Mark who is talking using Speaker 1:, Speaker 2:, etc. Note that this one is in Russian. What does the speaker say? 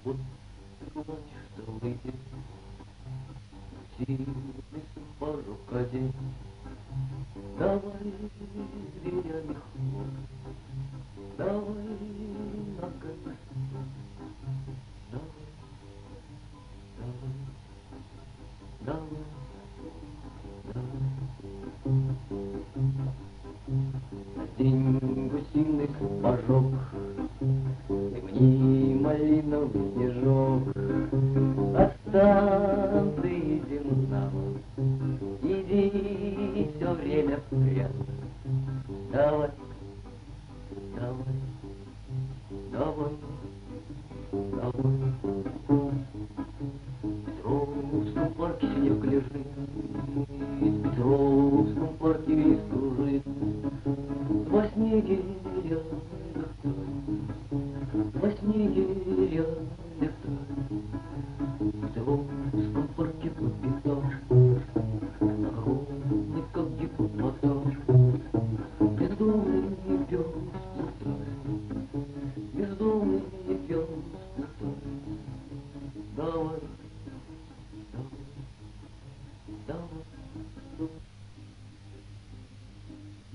Speaker 1: Вот плачь, что выйдет сильный порог один. Давай, дверями хлоп, давай ногами, давай, давай, давай, давай. Надень гусиный сапожок, ремни малиновый снежок. От станции Динамо иди все время прямо. Давай, давай, давай, давай. В Петровском парке снег лежит, в Петровском парке весь кружит. Два снегиря летают, два снегиря летают. В Петровском парке капитан, огромный как гиппопотам. Бездомный пес плутает, бездомный пес плутает. Давай,